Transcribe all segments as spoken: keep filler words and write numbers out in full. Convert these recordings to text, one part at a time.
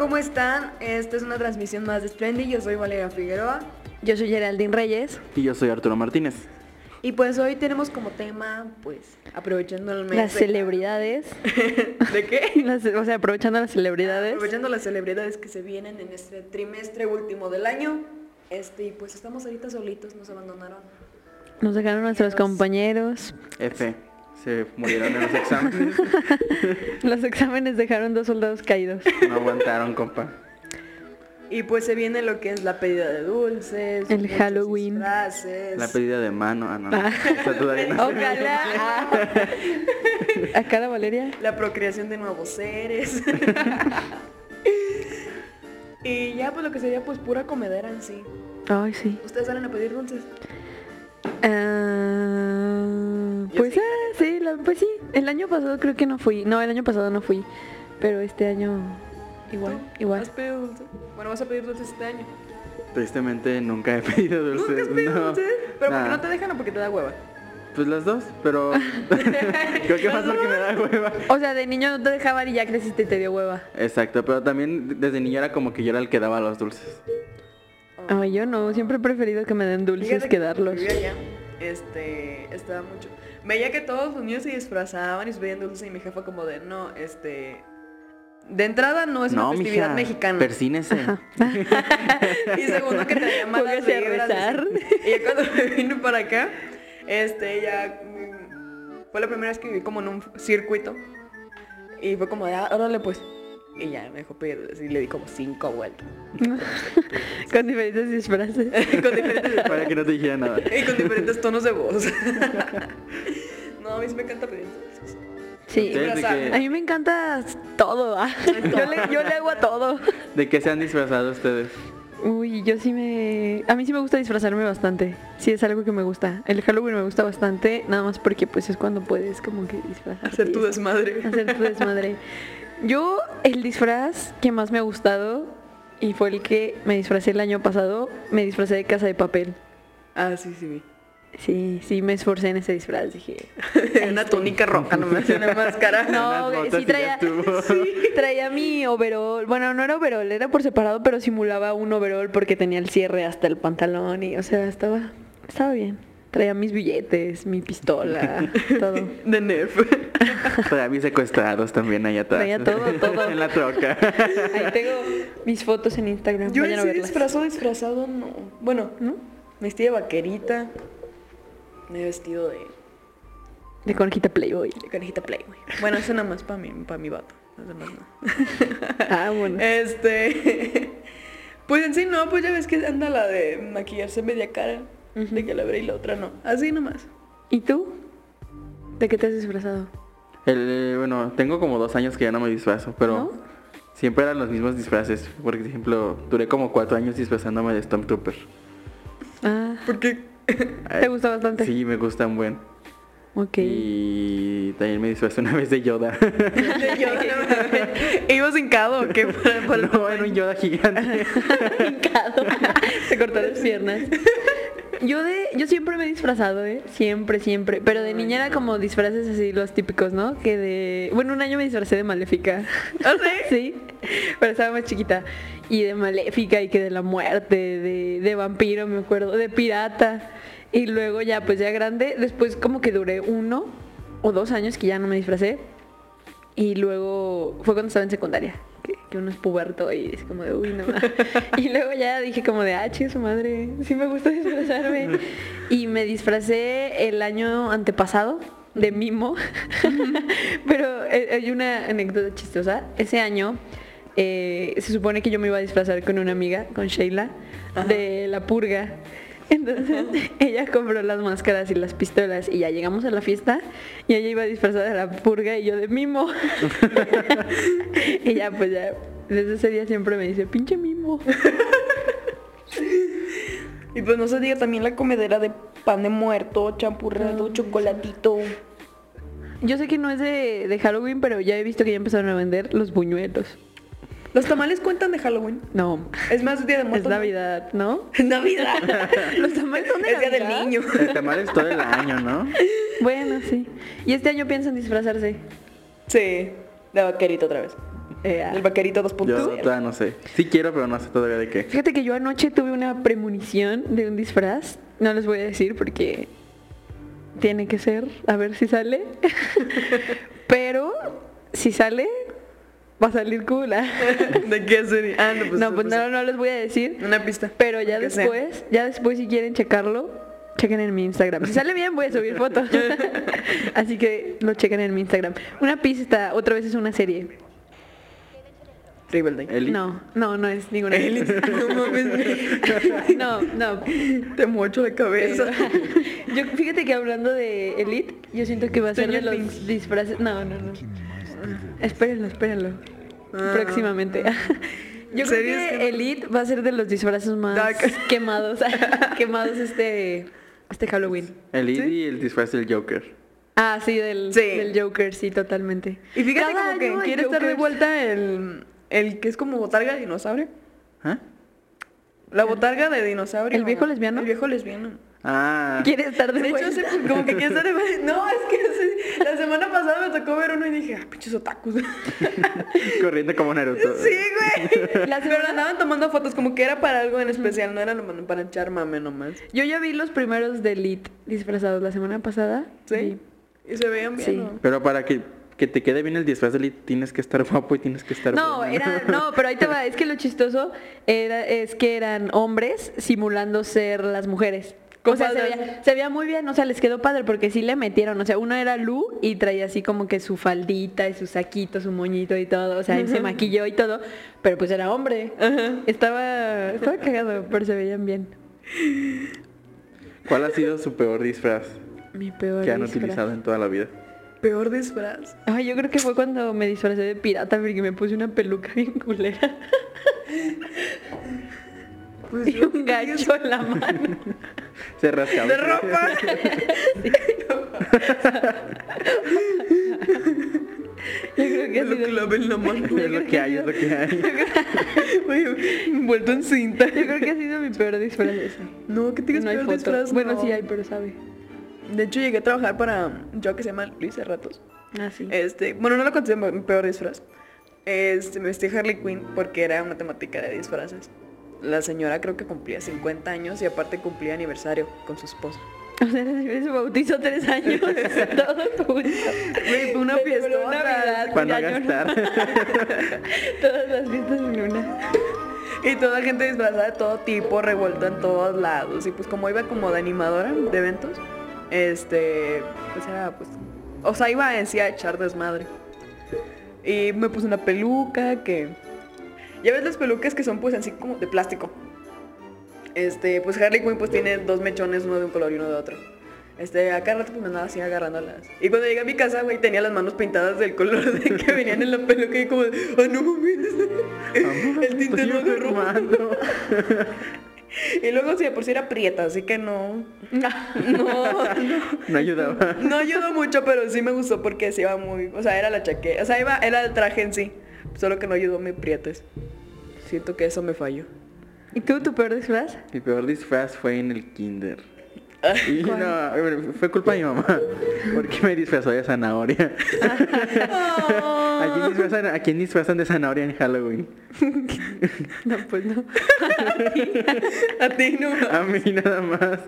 ¿cómo están? Esta es una transmisión más de Splendid. Yo soy Valeria Figueroa. Yo soy Geraldine Reyes. Y yo soy Arturo Martínez. Y pues hoy tenemos como tema, pues, aprovechando el mes. Las de... celebridades. ¿De qué? Las, o sea, aprovechando las celebridades. Aprovechando las celebridades que se vienen en este trimestre último del año. Este, y pues estamos ahorita solitos, nos abandonaron. Nos dejaron nuestros Los... compañeros. F. Se murieron en los exámenes. Los exámenes dejaron dos soldados caídos. No aguantaron, compa. Y pues se viene lo que es la pedida de dulces, el Halloween, disfraces. La pedida de mano. Ah, no, no. Ah. O sea, todavía no. Ojalá. Ah. Acá la Valeria. La procreación de nuevos seres. Y ya pues lo que sería pues pura comedera en sí. Ay, sí. ¿Ustedes salen a pedir dulces? Uh, pues sí. ah, sí, la, pues sí. El año pasado creo que no fui. No, el año pasado no fui. Pero este año igual, ¿Tú igual. ¿Has pedido dulces? Bueno, vas a pedir dulces este año. Tristemente nunca he pedido dulces. ¿Nunca has pedido No. dulces? ¿Pero Nah. porque no te dejan o porque te da hueva? Pues las dos, pero creo que más porque me da hueva. O sea, de niño no te dejaban y ya creciste y te dio hueva. Exacto, pero también desde niño era como que yo era el que daba los dulces. Ay, yo no, siempre he preferido que me den dulces Fíjate que darlos. vivía allá, este, estaba mucho. Veía que todos los niños se disfrazaban y se pedían dulces y mi jefa como de, no, este... De entrada no es No, una festividad mija, mexicana. persínese. Y segundo que traía malas Póngase a vibras, rezar. así. Y ya cuando me vine para acá, este, ya mm, fue la primera vez que viví como en un circuito. Y fue como de, ah, órale pues. Y ya me dejó pedir dulces y le di como cinco vueltas. Con diferentes disfraces. Con diferentes Para que no te dijera nada. y con diferentes tonos de voz. No, a mí sí me encanta pedir dulces. Sí, ¿Ustedes de qué, a mí me encanta todo. ah. Yo, le, yo le hago a todo. de qué se han disfrazado ustedes? Uy, yo sí me... A mí sí me gusta disfrazarme bastante. Sí, es algo que me gusta. El Halloween me gusta bastante, nada más porque pues es cuando puedes como que disfrazarte. Hacer tu y eso. desmadre. Hacer tu desmadre. Yo, el disfraz que más me ha gustado, y fue el que me disfracé el año pasado, me disfracé de Casa de Papel. Ah, sí, sí, vi. Sí, sí, me esforcé en ese disfraz, dije... Una este, túnica roja, no me hace una máscara. No, Unas sí botas y traía, ya estuvo. sí, traía mi overall. Bueno, no era overall, era por separado, pero simulaba un overall porque tenía el cierre hasta el pantalón y, o sea, estaba, estaba bien. Traía mis billetes, mi pistola, todo. De Nerf. Traía mis secuestrados también ahí atrás. Traía todo, todo. En la troca. Ahí tengo mis fotos en Instagram. Yo vayan a sí verlas. disfrazado, disfrazado, no. Bueno, ¿No? me vestí de vaquerita. Me he vestido de, De conejita Playboy. de conejita Playboy. Bueno, eso nada más para mi, para mi vato. Los demás no. Ah, bueno. Este. Pues en sí no, pues ya ves que anda la de maquillarse media cara. Ujú. De que la veré y la otra no. Así nomás. ¿Y tú? ¿De qué te has disfrazado? El, eh, bueno, tengo como dos años que ya no me disfrazo, pero ¿No? siempre eran los mismos disfraces. Por ejemplo, duré como cuatro años disfrazándome de Stormtrooper. Ah, Porque. ¿te gusta bastante? Sí, me gustan buen. Ok. Y también me disfrazé una vez de Yoda. De Yoda, no. ¿Ibas hincado o qué? Para- para el No, era un Yoda gigante. Hincado. Se cortó las piernas. Yo de, yo siempre me he disfrazado, ¿eh? Siempre, siempre. Pero de niña era como disfraces así, los típicos, ¿no? Que de... Bueno, un año me disfracé de Maléfica. ¿Ah, sí? Sí. Pero estaba más chiquita. Y de Maléfica y que de la muerte, de, de vampiro, me acuerdo, de pirata. Y luego ya, pues ya grande, después como que duré uno o dos años que ya no me disfracé. Y luego fue cuando estaba en secundaria, que, que uno es puberto y es como de, uy, no. Y luego ya dije como de, ah, che, su madre, sí me gusta disfrazarme. Y me disfracé el año antepasado de mimo. Pero eh, hay una anécdota chistosa. Ese año eh, se supone que yo me iba a disfrazar con una amiga, con Sheila, Ajá. de La Purga. Entonces ella compró las máscaras y las pistolas y ya llegamos a la fiesta y ella iba disfrazada de La Purga y yo de mimo. Y ya pues ya desde ese día siempre me dice, pinche mimo. Y pues no se diga también la comedera de pan de muerto, champurrado, No, chocolatito. Yo sé que no es de, de Halloween, pero ya he visto que ya empezaron a vender los buñuelos. ¿Los tamales cuentan de Halloween? No, Es más Día de es Muertos. Navidad, ¿no? Es Navidad. Los tamales son de Es Día del Navidad. Niño. El tamal es todo el año, ¿no? Bueno, sí. Y este año piensan disfrazarse. Sí, de vaquerito otra vez. Eh, ah. El vaquerito dos punto Yo cero. todavía no sé. Sí quiero, pero no sé todavía de qué. Fíjate que yo anoche tuve una premonición de un disfraz. No les voy a decir porque tiene que ser, a ver si sale. Pero si sale, va a salir cool. ¿Ah? ¿De qué sería? Ah, no, pues, No, pues no, no les voy a decir. Una pista. Pero ya Que sea. después, ya después si quieren checarlo, chequen en mi Instagram. Si sale bien voy a subir fotos. Así que lo chequen en mi Instagram. Una pista, otra vez es una serie. Riverdale. Eli. No, no, no es ninguna. Elite. No mames. No, no. Te mocho la cabeza. Pero- yo fíjate que hablando de Elite, yo siento que va a ser de Stranger los Things. disfraces. No, no, no. Espérenlo, espérenlo. Ah. Próximamente. Yo creo ¿Serio? Es que que- Elite va a ser de los disfraces más Dark. quemados, quemados este este Halloween. El Id ¿Sí? y el disfraz del Joker. Ah, sí, del, Sí. del Joker, sí, totalmente. Y fíjate Cada como que año hay quiere estar de Jokers. vuelta el, el que es como botarga de dinosaurio. ¿Ah? La botarga de dinosaurio. ¿El viejo lesbiano? El viejo lesbiano. Ah. Quiere estar de, De hecho, vuelta. sí, como que quiere estar de vuelta. No, es que sí, la semana pasada me tocó ver uno y dije, ah, pinches otakus. Corriendo como Naruto. Sí, güey. La Pero semana- andaban tomando fotos como que era para algo en especial, no era nomás para echar mame nomás. Yo ya vi los primeros de Elite disfrazados la semana pasada. ¿Sí? Y se veían bien, Sí. ¿no? Pero para que, que te quede bien el disfraz del Id, tienes que estar guapo y tienes que estar No, bueno. era, no, pero ahí te va, es que lo chistoso era, es que eran hombres simulando ser las mujeres. O sea, se Copadas. veía, se veía muy bien, o sea, les quedó padre porque sí le metieron, o sea, uno era Lu y traía así como que su faldita y su saquito, su moñito y todo, o sea, él se maquilló y todo, pero pues era hombre. Estaba, estaba cagado, pero se veían bien. ¿Cuál ha sido su peor disfraz Mi peor que han disfraz. utilizado en toda la vida? Peor disfraz. Ay, yo creo que fue cuando me disfracé de pirata porque me puse una peluca bien culera Pues y yo un gancho en la mano. Se rascaba. de ropa. Yo creo que ha Me lo sido- clavé en la mano. Es lo que hay, es lo que hay. Güey, envuelto en cinta. Yo creo que ha sido mi peor disfraz ese. No, ¿qué tienes No hay peor foto. disfraz? Bueno, No. sí hay, pero sabe. De hecho, llegué a trabajar para un show que se llama Luis Ratos. Ah, sí. Este, bueno, no lo considero mi peor disfraz. Este, me vestí Harley Quinn porque era una temática de disfraces. La señora creo que cumplía cincuenta años y aparte cumplía aniversario con su esposo. O sea, recibí su bautizo tres años. Todo junto. Güey, fue una Se fiesta. celebró Navidad, Para no Año gastar. Todas las fiestas en una. Y toda gente disfrazada de todo tipo, revuelta en todos lados. Y pues como iba como de animadora de eventos, este, pues era pues, o sea, iba en sí a echar desmadre. Y me puse una peluca que, ya ves las pelucas que son pues así como de plástico. Este, pues Harley Quinn pues tiene dos mechones, uno de un color y uno de otro. Este, acá rato pues me andaba así agarrándolas. Y cuando llegué a mi casa, güey, tenía las manos pintadas del color de que venían en la peluca y como, ah, no mames. El tinte no Estoy agarró. enfermando. Y luego sí, de por si era prieta, así que no. No, No ayudaba. no ayudó mucho, pero sí me gustó porque se iba muy. O sea, era la chaqueta. O sea, iba, era el traje en sí. Solo que no ayudó mi prietes. Siento que eso me falló. ¿Y tú, tu peor disfraz? Mi peor disfraz fue en el kinder. Y no, bueno, fue culpa de mi mamá. Porque me disfrazó de zanahoria. ¿A quién disfrazan, a quién disfrazan de zanahoria en Halloween? No, pues no. A ti no. A mí nada más.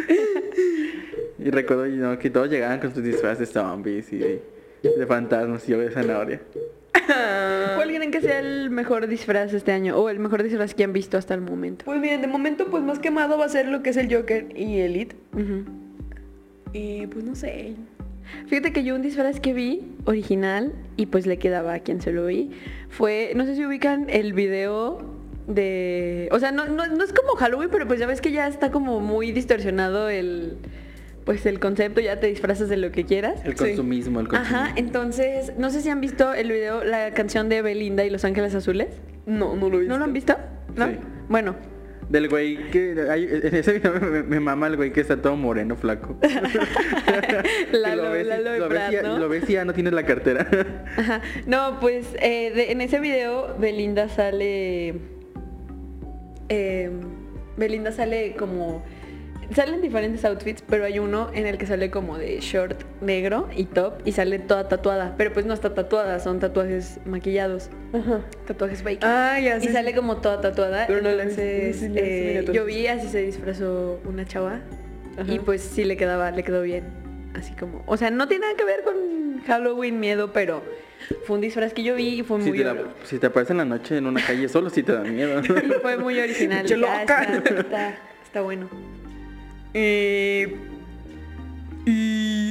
Y recuerdo you know, que todos llegaban con sus disfraces de zombies y de, de fantasmas y yo de zanahoria. ¿Cuál creen que sea el mejor disfraz este año? O el mejor disfraz que han visto hasta el momento. Pues miren, de momento pues más quemado va a ser lo que es el Joker y Elite. Ujú. Y pues no sé. Fíjate que yo un disfraz que vi original y pues le quedaba a quien se lo vi fue, no sé si ubican el video de, o sea, no, no, no es como Halloween, pero pues ya ves que ya está como muy distorsionado el, pues el concepto, ya te disfrazas de lo que quieras. El consumismo, el consumismo. Ajá, entonces, no sé si han visto el video, la canción de Belinda y Los Ángeles Azules. No, no lo he visto. ¿No lo han visto? ¿No? Sí. Bueno, Del güey que... hay- en ese video me, me mama el güey que está todo moreno, flaco. Que Lalo, lo ves y- Lalo lo ves Ebrard, y ya- ¿no? lo ves y ya no tienes la cartera. Ajá. No, pues eh, de- en ese video Belinda sale. eh, Belinda sale como salen diferentes outfits, pero hay uno en el que sale como de short negro y top y sale toda tatuada, pero pues no está tatuada, son tatuajes maquillados, Ajá. tatuajes fake. Ah, ya Y sé. sale como toda tatuada. Pero no la he visto, entonces, sí, sí, ya sé, eh, mira, tú yo dices. vi así se disfrazó una chava. Ajá. Y pues sí le quedaba, le quedó bien. Así como, o sea, no tiene nada que ver con Halloween miedo, pero fue un disfraz que yo vi y fue Si muy te, la- ori- si te aparece en la noche en una calle solo, sí te da miedo. y fue muy original. ¡Qué Dije, "Ah, loca!" está, está, está bueno. Y... Y...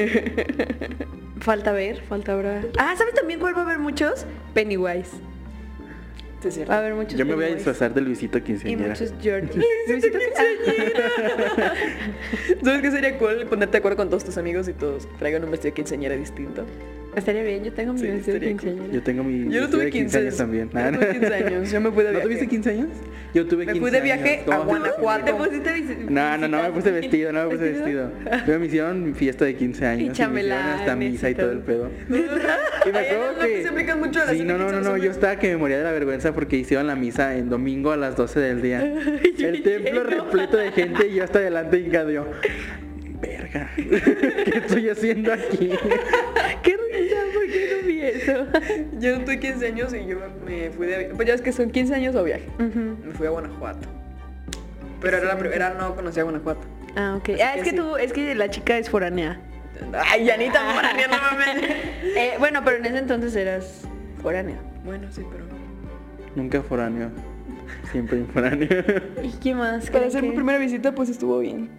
Falta ver, falta ver. Ah, ¿sabes también cuál va a haber muchos? Pennywise. Sí, es cierto. Va a haber muchos Yo me voy a Pennywise. disfrazar de Luisito Y Quinceañera. muchos George. Luisito Quinceañera. ¿Sabes qué sería cool? Ponerte de acuerdo con todos tus amigos y todos traigan un vestido de quinceañera distinto. Estaría bien, yo tengo mi Sí, vestido de estaría cool. quinceañera. Yo tengo mi Yo no vestido tuve de quince años también. Yo no tuve quince años, yo me fui de ¿No viaje. tuviste quince años? Yo tuve Me quince fui de años. viaje a ¿Cómo? Guanajuato. ¿Te pusiste visi- No, no, no me puse vestido, no me puse ¿Vestido? vestido. Pero me hicieron mi fiesta de quince años. Y y me hicieron chambelanes hasta misa y y todo todo. el pedo. Y me Ay, acuerdo no, no, que... se aplican mucho a las Sí, no, no, no, no, yo estaba que me moría de la vergüenza porque hicieron la misa en domingo a las doce del día. El templo repleto de gente y yo hasta adelante y yo... Verga, ¿qué estoy haciendo aquí? Qué risa, ¿por qué no vi eso? Yo no tuve quince años y yo me fui de viaje. Pues ya es que son quince años o viaje. Ujú. Me fui a Guanajuato. Pero era la primera, no conocía Guanajuato. Ah, ok. Así Ah, que es que sí. tú, es que la chica es foránea. Ay, Yanita, Morania, no mames. Eh, bueno, pero en ese entonces eras foránea. Bueno, sí, pero... Nunca foráneo, siempre foráneo. ¿Y qué más? Para creen hacer mi que- primera visita, pues estuvo bien.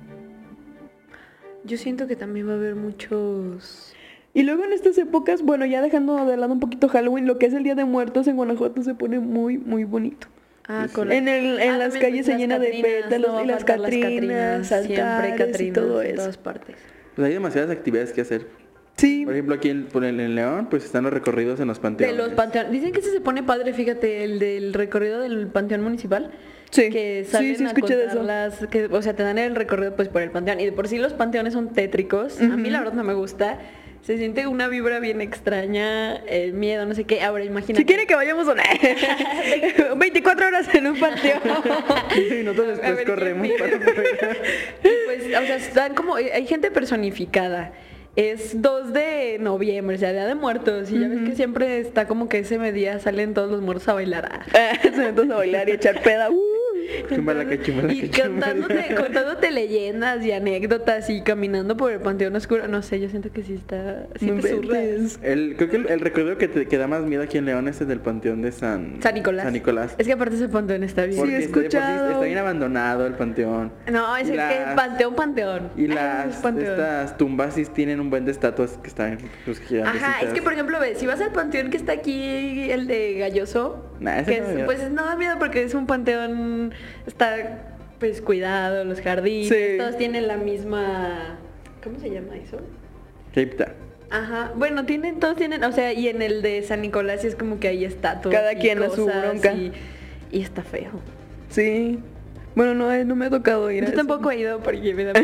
Yo siento que también va a haber muchos... Y luego en estas épocas, bueno, ya dejando de lado un poquito Halloween, lo que es el Día de Muertos en Guanajuato se pone muy, muy bonito. Ah, Sí, con sí. En, el, en Ah, las también, calles pues, se las llena de Catrinas, pétalos no va y a las faltar las catrinas, siempre altares y Catrinas todo en eso. todas partes. Pues hay demasiadas actividades que hacer. Sí, Por ejemplo, aquí en, por el- en León, pues están los recorridos en los De panteones. los panteones. Dicen que ese se pone padre, fíjate, el del recorrido del panteón municipal. Sí, Que sí, salen sí a escuché de contar eso. las, que, o sea, te dan el recorrido pues por el panteón. Y de por sí los panteones son tétricos. A mí la verdad no me gusta. Se siente una vibra bien extraña, el miedo, no sé qué. Ahora imagínate. si quiere que vayamos a una... veinticuatro horas en un panteón. quince minutos A después ver, ¿qué corremos opinas? para poder... Y pues, o sea, están como, hay gente personificada. Es dos de noviembre, o sea, Día de Muertos. Y ya ves que siempre está como que ese día salen todos los muertos a bailar. Se meten a bailar y echar peda. Uh. Chumbalaca, chumbalaca, Y chumbalaca. contándote, contándote leyendas y anécdotas y caminando por el panteón oscuro. No sé, yo siento que sí está, sí No te surra. inventes. El, creo que el, el recorrido que, te, que da más miedo aquí en León es el del panteón de San... San Nicolás. San Nicolás. Es que aparte ese panteón está bien. Porque he está- de por sí escuchado. está bien abandonado el panteón. No, es Y el que las- panteón, panteón. Y Ah, es las panteón. estas tumbas sí tienen un buen de estatuas que están pues, gigantecitas. Ajá, es que por ejemplo, ves, si vas al panteón que está aquí, el de Galloso, Nah, ese que no es- da miedo. pues no da miedo porque es un panteón, está pues cuidado, los jardines, Sí. todos tienen la misma, ¿cómo se llama eso? Cripta. Ajá, bueno, tienen, todos tienen, o sea, y en el de San Nicolás sí es como que hay estatuas. Cada y quien a su cosas bronca. Y, y está feo. Sí. Bueno, no, eh, no me ha tocado ir a Yo eso. tampoco he ido porque me da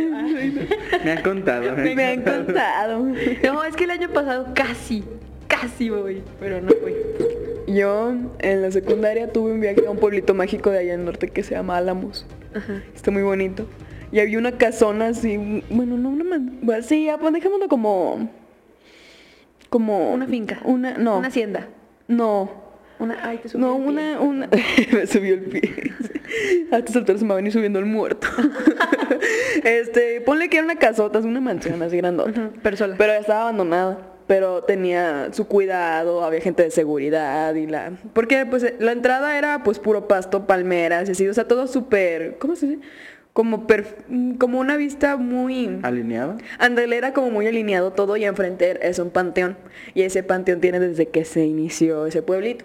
Me han contado. Me han contado. No, es que el año pasado casi, casi voy, pero no fui. Yo en la secundaria tuve un viaje a un pueblito mágico de allá en el norte que se llama Álamos. Ajá. Está muy bonito. Y había una casona así, bueno, no una man- bueno, sí, ya, pues dejémoslo como como Una finca. Una no. Una hacienda. No. Una, ay, te subí No, el pie. una una me subió el pie. A estas alturas se me va a venir subiendo el muerto. Este, ponle que era una casota, es una mansión así grandota. Ujú, pero sola. Pero ya estaba abandonada. Pero tenía su cuidado, había gente de seguridad y la... Porque pues la entrada era pues puro pasto, palmeras y así, o sea, todo súper... ¿Cómo se dice? Como, perf- como una vista muy... ¿Alineado? Ándale, era como muy alineado todo y enfrente es un panteón. Y ese panteón tiene desde que se inició ese pueblito.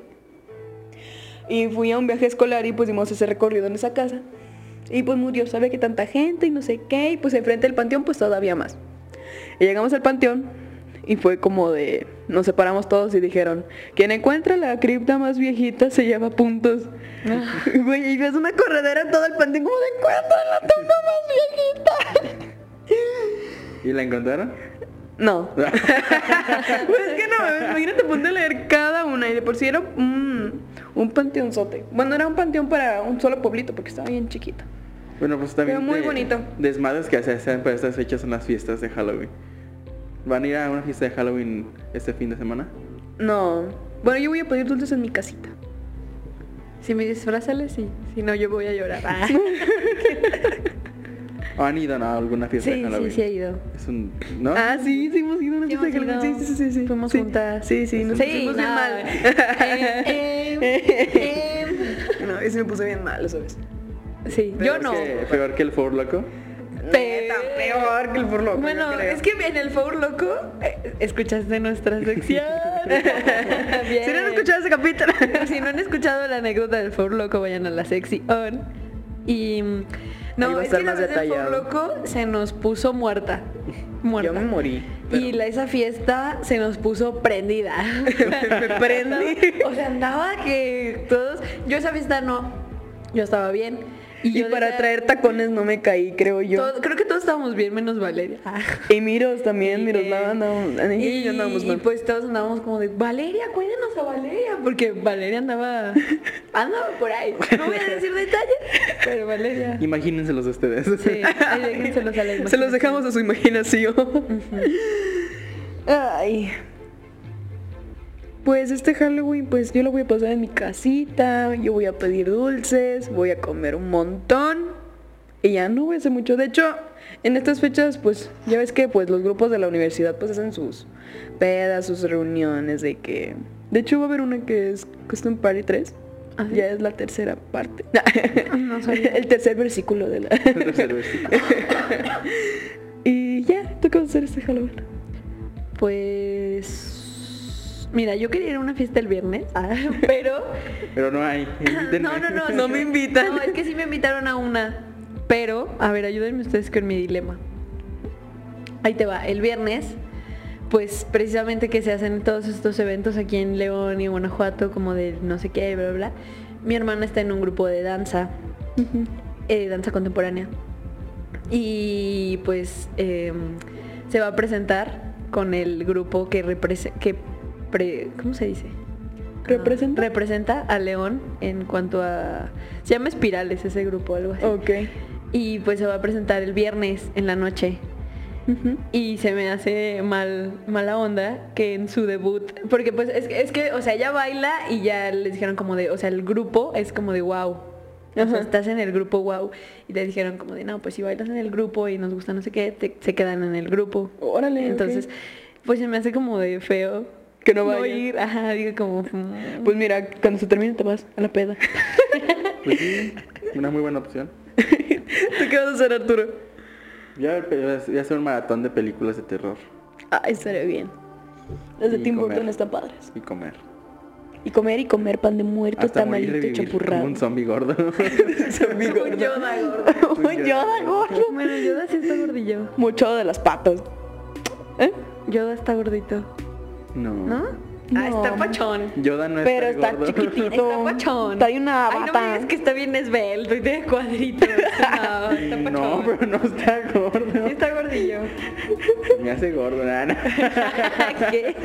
Y fui a un viaje escolar y pues dimos ese recorrido en esa casa. Y pues murió, sabe que tanta gente y no sé qué. Y pues enfrente del panteón pues todavía más. Y llegamos al panteón y fue como de... Nos separamos todos y dijeron, quien encuentra la cripta más viejita se lleva puntos. Güey, y ves una corredera en todo el panteón como de encuentra la tumba más viejita. ¿Y la encontraron? No. Pues es que no, imagínate ponte a leer cada una y de por sí era un, un panteonzote. Bueno, era un panteón para un solo pueblito porque estaba bien chiquito. Bueno, pues también Pero muy de- bonito. desmadres que se hacen para estas fechas son las fiestas de Halloween. ¿Van a ir a una fiesta de Halloween este fin de semana? No. Bueno, yo voy a pedir dulces en mi casita. Si me disfrazales, sí. Si no, yo voy a llorar. Ah. ¿O han ido a alguna fiesta de Sí, Halloween? sí, sí he ido. Es un... ¿No? Ah, sí, sí hemos ido a una Sí, fiesta de hemos Halloween. ido. Sí, sí, sí, sí. Fuimos Sí. juntas. Sí, sí, nos Sí, pusimos bien no. mal. Eh, eh, em. No, ese me puse bien mal, ¿sabes? Sí, Peor yo no. que- peor que el Four Loco. Neta, peor que el Four Loko, Bueno, yo creo. es que en el Four Loco eh, escuchaste nuestra sección. Bien. Si no han escuchado ese capítulo. Si no han escuchado la anécdota del Four Loco, vayan a la sección. Y mm, Ahí va no, a es estar que la más vez del Four detallado. Loco se nos puso muerta. Muerta. Yo me morí. Y la, esa fiesta se nos puso prendida. Me prendí. O sea, andaba que todos. Yo esa fiesta no. Yo estaba bien. Y, yo para decía- traer tacones no me caí, creo yo. todo- creo que todos estábamos bien, menos Valeria. Ah. Y Miros también, Y, Miroslava eh, andábamos, y, y, andábamos y mal. pues todos andábamos como de Valeria, cuídenos a Valeria, porque Valeria andaba andaba por ahí. No voy a decir detalles, pero Valeria. Imagínenselos ustedes. Sí, ahí déjenselos a la Se los imaginación. dejamos a su imaginación. Ay. Pues este Halloween, pues yo lo voy a pasar en mi casita, yo voy a pedir dulces, voy a comer un montón y ya no voy a hacer mucho. De hecho, en estas fechas, pues ya ves que pues los grupos de la universidad pues hacen sus pedas, sus reuniones de que... De hecho va a haber una que es Custom Party tres. ¿Ah, sí? Ya es la tercera parte. No sabía. El tercer versículo de la... Y ya, ¿tú qué vas a hacer este Halloween? Pues mira, yo quería ir a una fiesta el viernes, ah, pero Pero no hay. Invítenme. no, no, no, No me invitan. No, es que sí me invitaron a una, pero a ver, ayúdenme ustedes con mi dilema. Ahí te va, el viernes, pues precisamente que se hacen todos estos eventos aquí en León y Guanajuato, como de no sé qué, bla, bla, bla. Mi hermana está en un grupo de danza, eh, danza contemporánea. Y pues eh, se va a presentar con el grupo que representa, que pre- ¿cómo se dice? ¿Representa? Ah, representa a León en cuanto a... Se llama Espirales ese grupo, algo así. Ok. Y pues se va a presentar el viernes en la noche. Ujú. Y se me hace mal, mala onda que en su debut, porque pues es, que- es que, o sea, ella baila y ya les dijeron como de, o sea, el grupo es como de wow. O sea, Ajá. estás en el grupo wow. Y le dijeron como de, no, pues si bailas en el grupo y nos gusta no sé qué, te- se quedan en el grupo. Órale, Entonces, ok. pues se me hace como de feo. Que no vaya. ir, ajá, digo como... mm. Pues mira, cuando se termine te vas a la peda. Pues sí, una muy buena opción. ¿Tú qué vas a hacer, Arturo? Ya voy a hacer un maratón de películas de terror Ah, estaría bien. Las de Y Tim comer. Burton están padres. y comer. Y comer y comer pan de muerto, Hasta morir tamalito, de vivir como chapurrado. un zombie gordo. Zombie gordo. Un Yoda gordo. Un Yoda gordo. Bueno, Yoda sí está gordillo. Mucho de las patas. ¿Eh? Yoda está gordito, No. ¿no? No. Ah, está pachón. Yoda no Pero está está gordo. chiquitito. Está pachón. Trae una Ay, no me bata. digas que está bien esbelto y tiene cuadritos. No, está pachón. No, pero no está Sí gordo. está gordillo. Me hace gordo, nada. ¿Qué?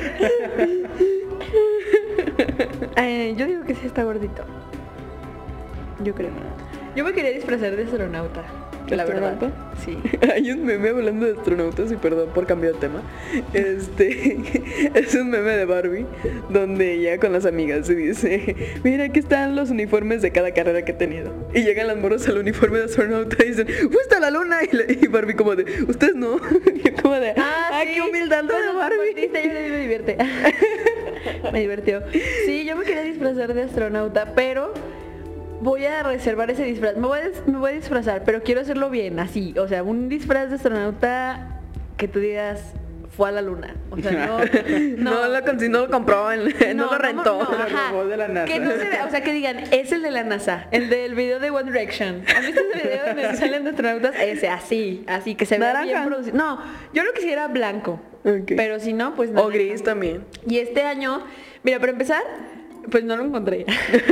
Eh, yo digo que sí está gordito. Yo creo. Yo me quería disfrazar de astronauta. ¿De La verdad. astronauta? Sí. Hay un meme hablando de astronautas y perdón por cambiar de tema. Este es un meme de Barbie donde ella con las amigas se dice, mira aquí están los uniformes de cada carrera que he tenido. Y llegan las morros al uniforme de astronauta y dicen, fuiste a la luna y, la- y Barbie como de, ustedes no. Y yo como de, ah, sí. qué humildad Tú de lo Barbie. compartiste, yo me divierte. Me divirtió. Sí, yo me quería disfrazar de astronauta, pero voy a reservar ese disfraz. Me voy a, dis- me voy a disfrazar, pero quiero hacerlo bien, así. O sea, un disfraz de astronauta que tú digas fue a la luna. O sea, no. No, lo, con- no lo compró, en- no, lo rentó. no, ajá. robó de la NASA. Que no se vea, o sea, que digan, es el de la NASA, el del video de One Direction. ¿Has visto ese video donde salen de astronautas? Ese, así, así, que se vea Naranja. bien producido. No, yo lo quisiera blanco. Ok. Pero si no, pues O naranja. gris también. Y este año, mira, para empezar, pues no lo encontré.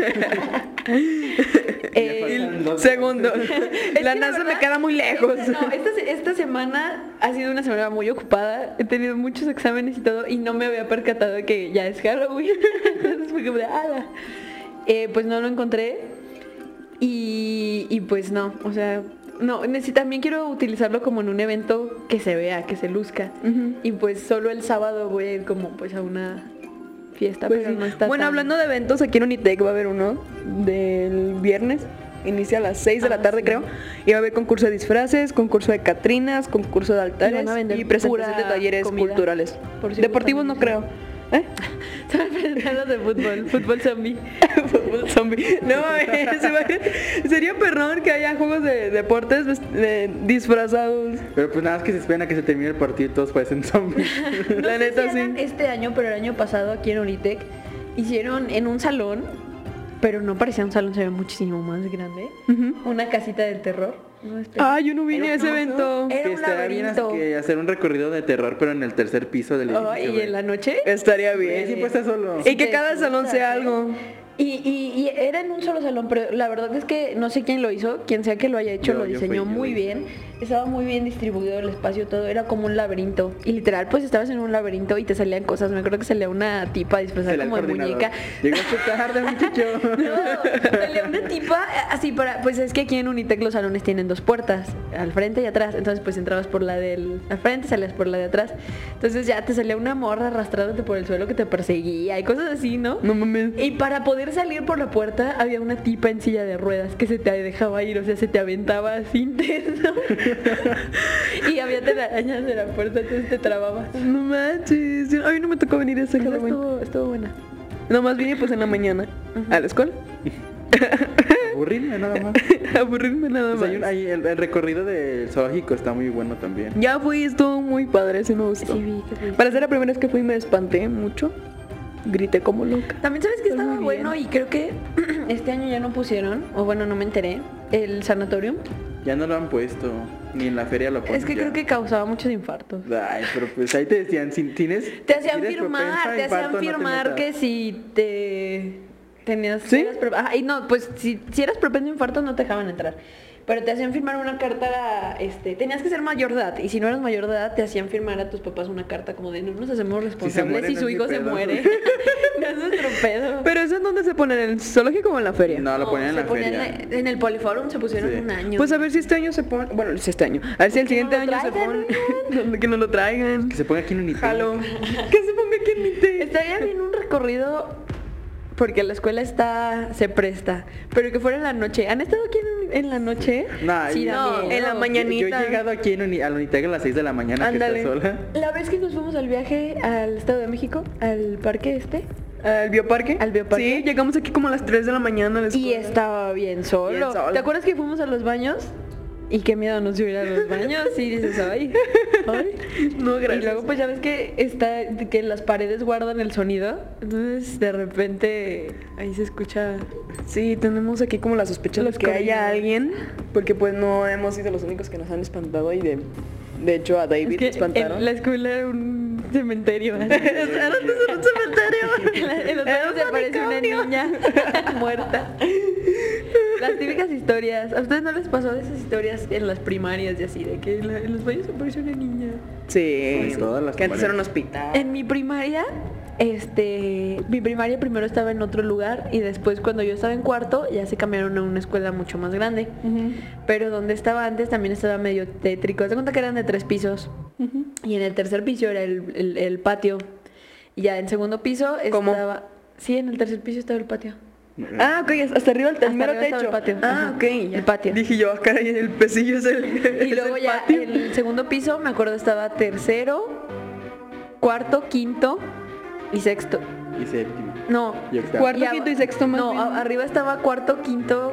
Eh, faltan dos. Segundo, es la que NASA me verdad, queda muy lejos. esta- no, esta, se- esta semana ha sido una semana muy ocupada. He tenido muchos exámenes y todo y no me había percatado de que ya es Halloween. Entonces fue como de, "Ala". Eh, pues no lo encontré. Y, y pues no, o sea, no, neces- también quiero utilizarlo como en un evento que se vea, que se luzca. Ujú. Y pues solo el sábado voy a ir como pues a una fiesta, Pues pero sí. no está Bueno, tan- hablando de eventos, aquí en Unitec va a haber uno del viernes. Inicia a las seis de Ah, la tarde, sí. creo. Y va a haber concurso de disfraces, concurso de catrinas, concurso de Y altares van a vender y presentación de pura talleres comida. culturales. Por si Deportivos gustan no creo. ¿Eh? Se van a presentar los de fútbol, fútbol zombie. Fútbol zombie. No, mames, se va- sería perrón que haya juegos de deportes ves- de- disfrazados. Pero pues nada más que se esperan a que se termine el partido y todos parecen zombies. La No sé neta, si sí. hagan este año, pero el año pasado aquí en Unitec hicieron en un salón, pero no parecía un salón, se ve muchísimo más grande, Ujú. una casita del terror. No, espera. Ah, yo no vine a ese evento. Era Que un estaría bien laberinto. as- que hacer un recorrido de terror, pero en el tercer piso del edificio. Ay, y güey. en la noche. Estaría Eh, bien. siempre está solo. Y que te cada salón asustas, sea ¿eh? algo. Y, y, y era en un solo salón, pero la verdad es que no sé quién lo hizo, quien sea que lo haya hecho, Yo- lo yo diseñó fui, yo muy lo hice. bien. Estaba muy bien distribuido el espacio, todo era como un laberinto. Y literal, pues estabas en un laberinto y te salían cosas. Me acuerdo que salía una tipa disfrazada Salía el como de coordinador. muñeca. Llegaste tarde, muchacho. No, salía una tipa así para, pues es que aquí en Unitec los salones tienen dos puertas, al frente y atrás, entonces pues entrabas por la del al frente, salías por la de atrás, entonces ya te salía una morra arrastrándote por el suelo que te perseguía y cosas así, ¿no? No mames. Y para poder salir por la puerta había una tipa en silla de ruedas que se te dejaba ir, o sea, se te aventaba así intenso. Y había telarañas de la puerta, entonces te trababas. No manches. A mí no me tocó venir a ese Esa Halloween. estuvo, estuvo buena. Nomás vine pues en la mañana. A la escuela. Aburrirme nada más. Aburrirme nada Pues más. hay un- hay el, el recorrido del zoológico está muy bueno también. Ya fui, estuvo muy padre, sí me gustó. Sí, vi que fuiste. Para ser la primera vez que fui me espanté mucho. Grité como loca. También sabes que Pues estaba muy bueno bien. y creo que este año ya no pusieron, o bueno, no me enteré, el sanatorium. Ya no lo han puesto, ni en la feria lo ponen. Es que ya. creo que causaba muchos infartos. Ay, pero pues ahí te decían, si tienes... Te si hacían eres propensa firmar, a te hacían infarto, no te firmar metas. que si te tenías... ¿Sí? eras pro- Ajá, y no, pues si, si eras propenso a infarto no te dejaban entrar. Pero te hacían firmar una carta, este, tenías que ser mayor de edad. Y si no eras mayor de edad, te hacían firmar a tus papás una carta como de no nos hacemos responsables muere, si no su es mi hijo se pedo". muere. No es nuestro pedo. Pero eso en dónde se pone, ¿en el zoológico o en la feria? No, lo No, ponían en se la ponían feria. en la- en el Poliforum se pusieron Sí. un año. Pues a ver si este año se pone. Bueno, si este año. A ver si el Que no siguiente lo año se traigan, pone. Que nos lo traigan. Que se ponga aquí en Unitec. Jalo. Que se ponga aquí en mi té. Estaría bien un recorrido porque la escuela está se presta, pero que fuera en la noche. ¿Han estado aquí en, en la noche? Nah, Sí, yo- da no, miedo. en la Yo- mañanita. Yo he llegado aquí en Uni- a la Unitec a las seis de la mañana Ándale. que está sola. La vez que nos fuimos al viaje al Estado de México, al parque este, ¿Al bioparque? ¿Al bioparque? Sí, llegamos aquí como a las tres de la mañana a la y escuela. estaba bien solo. Bien solo. ¿Te acuerdas que fuimos a los baños? Y qué miedo nos dio ir a los baños. Y dices, ay, ay. No, gracias. Y luego pues ya ves que está que las paredes guardan el sonido. Entonces de repente ahí se escucha. Sí, tenemos aquí como la sospecha de Los que haya corridos. alguien, porque pues no hemos sido los únicos que nos han espantado y de, de hecho a David Es le que espantaron. en la escuela era un cementerio. Era antes de un cementerio. En la- en los Era baños un se aparece una manicomio. niña muerta. Las típicas historias. ¿A ustedes no les pasó de esas historias en las primarias y así? De que en, la- en los baños aparece una niña. Sí, Pues todas las que antes era un paredes. hospital. En mi primaria, este, mi primaria primero estaba en otro lugar y después cuando yo estaba en cuarto ya se cambiaron a una escuela mucho más grande. Ujú. Pero donde estaba antes también estaba medio tétrico. Haz de cuenta que eran de tres pisos. Y en el tercer piso era el, el- el patio. Y ya en segundo piso ¿Cómo? estaba... Sí, en el tercer piso estaba el patio. Ah, ok, hasta arriba el, Hasta el mero arriba estaba techo. el patio. Ah, Ajá, ok. el patio. Dije yo, acá el pesillo es el Y es luego el ya patio. en el segundo piso, me acuerdo, estaba tercero, cuarto, quinto y sexto. Y séptimo. No, Y octavo. Cuarto, ab- quinto y sexto más No, bien. a- arriba estaba cuarto, quinto.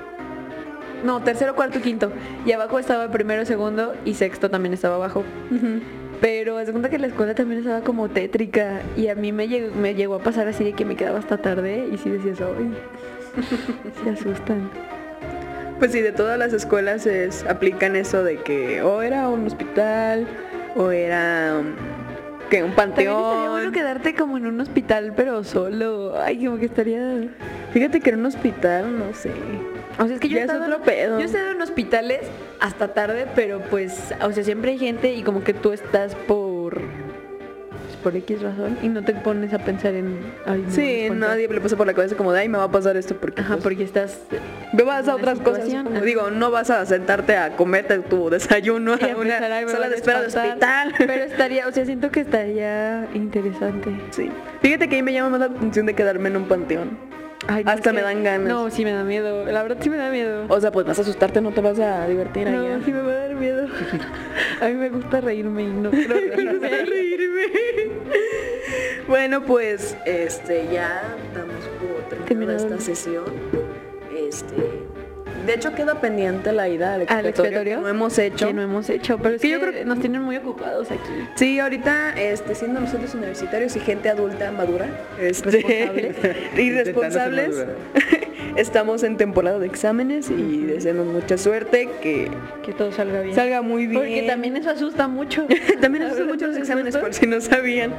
No, tercero, cuarto, quinto. Y abajo estaba primero, segundo y sexto también estaba abajo. Ujú. Pero haz de cuenta que la escuela también estaba como tétrica. Y a mí me llegó, me llegó a pasar así de que me quedaba hasta tarde. Y sí decías, ay, se asustan. Pues sí, de todas las escuelas es, aplican eso de que o era un hospital o era um, que un También estaría panteón. bueno quedarte como en un hospital, pero solo. Ay, como que estaría... Fíjate que era un hospital, no sé. O sea, es que yo Ya he es estado, otro pedo. yo he estado en hospitales hasta tarde, pero pues, o sea, siempre hay gente y como que tú estás por por X razón y no te pones a pensar en... Ay, no, Sí, ¿cuánto? nadie le pasa por la cabeza como de, ay, me va a pasar esto porque... Ajá, pues, porque estás... me vas a en una otras cosas. situación, Como ajá. digo, no vas a sentarte a comerte tu desayuno Y a una empezar, "Ay, me sala van de a espera de espantar". hospital. Pero estaría, o sea, siento que estaría interesante. Sí. Fíjate que ahí me llama más la atención de quedarme en un panteón. Ay, no Hasta sé. me dan ganas. No, sí me da miedo. La verdad sí me da miedo. O sea, pues vas a asustarte, no te vas a divertir No, allá. sí me va a dar miedo. A mí me gusta reírme y no quiero reírme. reírme. Bueno, pues este ya damos por terminada Terminado. esta sesión. Este, de hecho queda pendiente la ida al ¿Al expiatorio, expiatorio? que no hemos hecho. Que no hemos hecho, pero es Sí, que yo creo que- nos tienen muy ocupados aquí. Sí, ahorita este siendo nosotros universitarios y gente adulta madura, este, Responsables. y responsables, Intentando estamos en temporada de exámenes y deseamos mucha suerte, que Que todo salga bien. salga muy bien. Porque también eso asusta mucho. También La nos verdad, mucho los ¿no? exámenes, por si no sabían.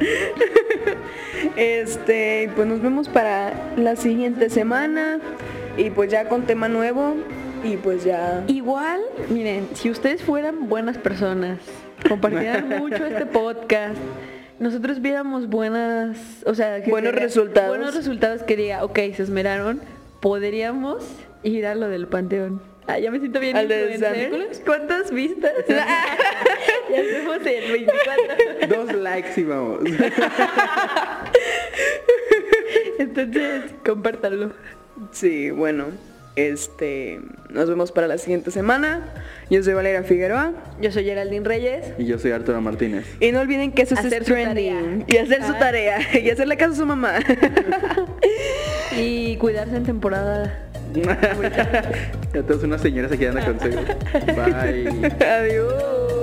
Este, pues nos vemos para la siguiente semana y pues ya con tema nuevo y pues ya. Igual, miren, si ustedes fueran buenas personas, compartieran mucho este podcast, nosotros viéramos buenas, o sea, que Buenos sería- resultados. buenos resultados que diga, ok, se esmeraron, podríamos ir a lo del panteón. Ah, ya me siento bien. ¿Al de influencer. San Nicolás? ¿Cuántas vistas? Ya hacemos el veinticuatro. Dos likes y vamos. Entonces, compártanlo. Sí, bueno, este, nos vemos para la siguiente semana. Yo soy Valeria Figueroa Yo soy Geraldine Reyes. Y yo soy Arturo Martínez. y no olviden que eso Hacer es su trending tarea. y hacer su Ah. tarea y hacerle caso a su mamá. Y cuidarse en temporada. Ya todos unas señoras aquí dando consejos. Bye. Adiós.